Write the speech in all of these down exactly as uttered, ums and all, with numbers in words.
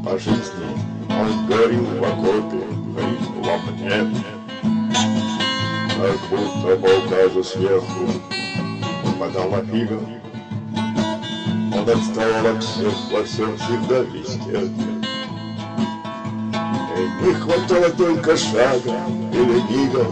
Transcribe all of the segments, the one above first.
По жизни он говорил в окопе, говорит во мне, как будто Бог даже сверху подал фига. Он отставал от всех, во всем всегда везде. И не хватало только шага или мига.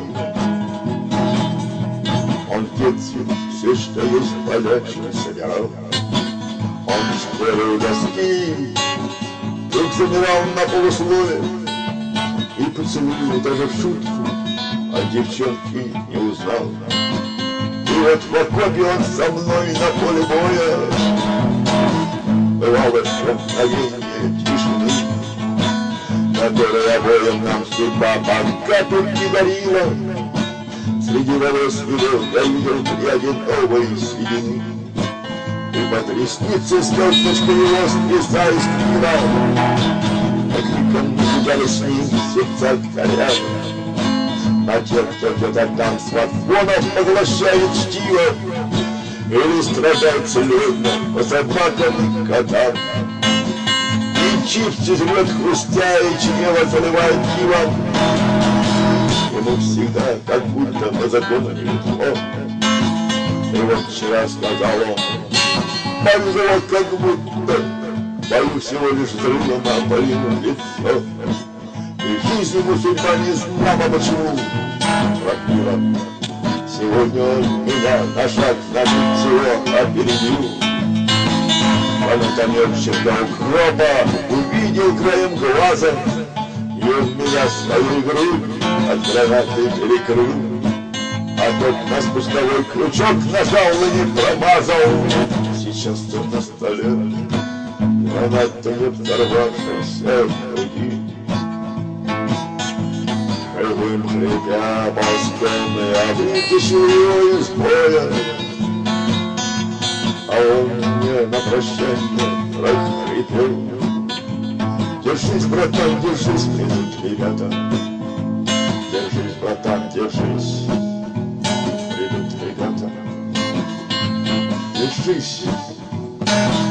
Он в детстве все, что есть полегче, собирал. Он в школе у доски вдруг замирал на полуслове и поцелуй даже в шутку от девчонки не узнал. И вот в окопе он со мной на поле боя. Бывало мгновение тишины, которое обоим нам судьба по капельке дарила. Среди волос его я видел пряди новой седины, и под ресницы звездочкой его слеза искрила. А криком напугали с ним сердца горя. А тех, кто где-то там с вагонов поглощает чтиво или страдает целенно по собакам и котам. И чипсы жрет хрустя, и чрево заливает пивом. Ему всегда как будто по закону не легко. И вот вчера сказал он: «Боюсь, как будто боюсь всего лишь взрыва на полину лицо». И жизнь ему судьба не знала почему. Крапива, сегодня он меня на шаг на всего опередил. Фронтомерчик до укропа увидел краем глаза, и он меня своей грудью от гранаты перекрыл. А тот на спусковой крючок нажал и не промазал. Сейчас тут на столе граната не взорвавшаяся в груди. Живым хрипя ползком, я вытащил его из боя. А он мне на прощание прохрипел: «Держись, братан, держись, придут ребята. Держись, братан, держись, придут ребята. Держись».